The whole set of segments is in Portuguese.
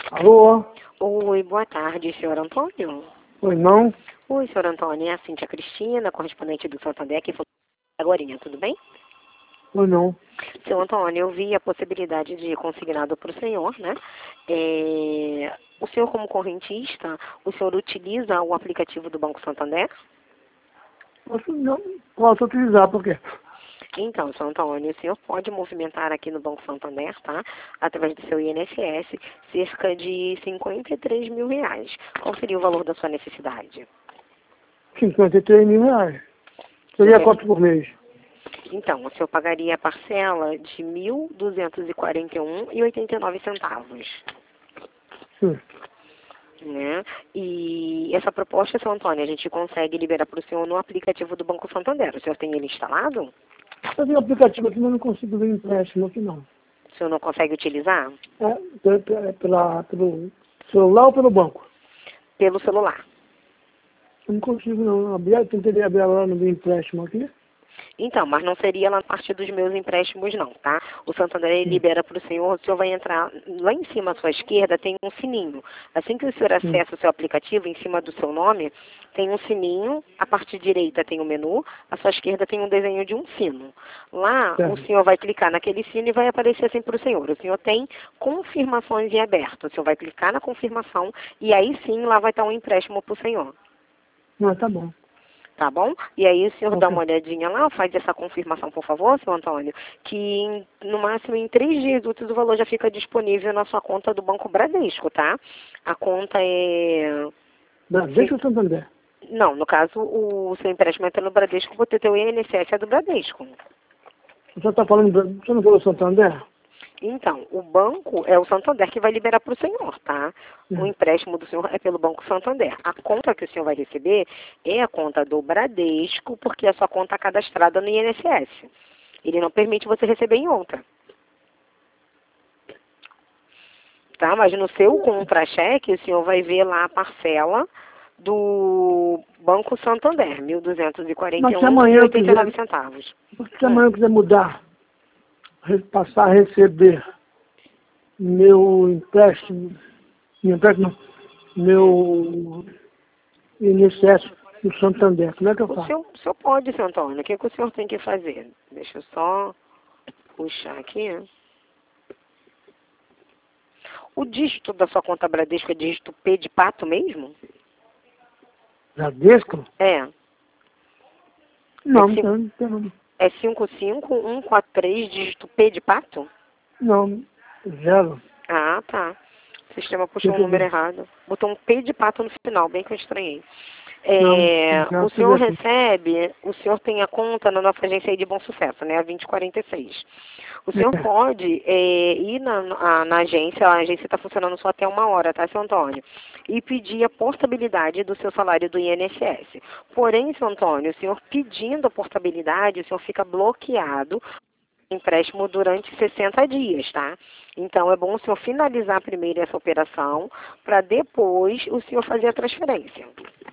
Alô? Oi, boa tarde, senhor Antônio. Oi, não? Oi, senhor Antônio, é a Cíntia Cristina, correspondente do Santander, que falou agorinha, tudo bem? Oi, não. Seu Antônio, eu vi a possibilidade de consignado para o senhor, né? O senhor, como correntista, o senhor utiliza o aplicativo do Banco Santander? Posso não posso utilizar, por quê? Então, seu Antônio, o senhor pode movimentar aqui no Banco Santander, tá? Através do seu INSS, cerca de R$ 53 mil. Qual seria o valor da sua necessidade? R$ 53 mil. Seria Sim. quanto por mês? Então, o senhor pagaria a parcela de R$ 1.241,89. Sim. Né? E essa proposta, seu Antônio, a gente consegue liberar para o senhor no aplicativo do Banco Santander. O senhor tem ele instalado? Eu tenho um aplicativo aqui, mas eu não consigo ver empréstimo aqui, não. O senhor não consegue utilizar? Pelo celular ou pelo banco? Pelo celular. Eu não consigo, não. Eu tentei abrir agora no meu empréstimo aqui. Então, mas não seria lá na parte dos meus empréstimos, não, tá? O Santander ele libera para o senhor vai entrar lá em cima à sua esquerda, tem um sininho. Assim que o senhor acessa o seu aplicativo, em cima do seu nome, tem um sininho, a parte direita tem o menu, à sua esquerda tem um desenho de um sino. Lá, o senhor vai clicar naquele sino e vai aparecer assim para o senhor. O senhor tem confirmações em aberto. O senhor vai clicar na confirmação e aí sim lá vai estar um empréstimo para o senhor. Não, tá bom. Tá bom? E aí o senhor dá Ok. uma olhadinha lá, faz essa confirmação, por favor, seu Antônio, que no máximo em 3 dias úteis o valor já fica disponível na sua conta do Banco Bradesco, tá? A conta é... Bradesco ou Santander? Não, no caso, o seu empréstimo é pelo Bradesco, porque o teu INSS é do Bradesco. Você está falando, você não falou Santander? Então, o banco é o Santander que vai liberar para o senhor, tá? O empréstimo do senhor é pelo Banco Santander. A conta que o senhor vai receber é a conta do Bradesco, porque é a sua conta cadastrada no INSS. Ele não permite você receber em outra. Tá? Mas no seu contra-cheque, o senhor vai ver lá a parcela do Banco Santander, R$ Mas se amanhã eu quiser, 1.241,89. se amanhã eu quiser mudar, passar a receber meu empréstimo, meu INSS do Santander, como é que eu faço? O senhor pode, seu Antônio. O que o senhor tem que fazer? Deixa eu só puxar aqui. O dígito da sua conta Bradesco é dígito P de pato mesmo? Bradesco? É. Não, É não. É 55143, dígito P de pato? Não, zero. Ah, tá. O sistema puxou o Deixa eu número ver. errado. Botou um P de pato no final, bem que eu estranhei. Não, O deixa eu senhor ver aqui. recebe, o senhor tem a conta na nossa agência aí de Bom Sucesso, né? A 2046. O senhor pode ir na agência, a agência está funcionando só até 1 hora, tá, seu Antônio? E pedir a portabilidade do seu salário do INSS. Porém, seu Antônio, o senhor pedindo a portabilidade, o senhor fica bloqueado empréstimo durante 60 dias, tá? Então, é bom o senhor finalizar primeiro essa operação, para depois o senhor fazer a transferência.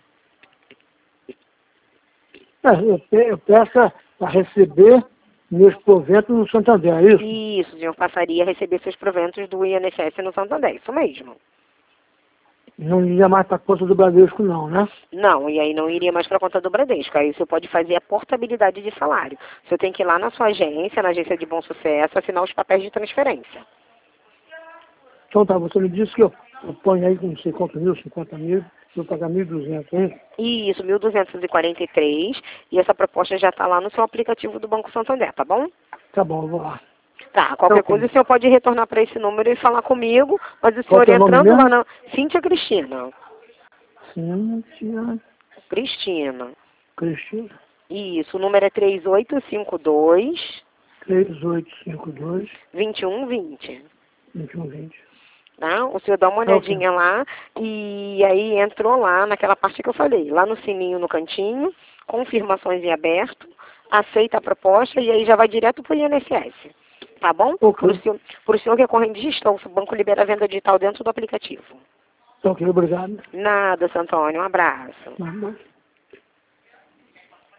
Eu peço para receber meus proventos no Santander, é isso? Isso, o senhor passaria a receber seus proventos do INSS no Santander, isso mesmo. Não iria mais para a conta do Bradesco, não, né? Não, e aí não iria mais para a conta do Bradesco. Aí o senhor pode fazer a portabilidade de salário. O senhor tem que ir lá na sua agência, na agência de Bom Sucesso, assinar os papéis de transferência. Então tá, você me disse que eu ponho aí com não sei quantos mil, 50 mil, eu pagar 1.200, hein? Isso, 1.243, e essa proposta já está lá no seu aplicativo do Banco Santander, tá bom? Tá bom, eu vou lá. Tá, qualquer coisa o senhor pode retornar para esse número e falar comigo, mas o Qual senhor que é o nome entrando lá mesmo? na... Cíntia Cristina. Cíntia Cristina. Cristina, Isso, o número é 3852 3852 2120. 2120. Tá? O senhor dá uma olhadinha lá e aí entrou lá naquela parte que eu falei, lá no sininho no cantinho, confirmações em aberto, aceita a proposta e aí já vai direto para o INSS. Tá bom? Ok. Para o senhor que é correntista, o banco libera a venda digital dentro do aplicativo. Ok, obrigado. Nada, seu Antônio. Um abraço. Mas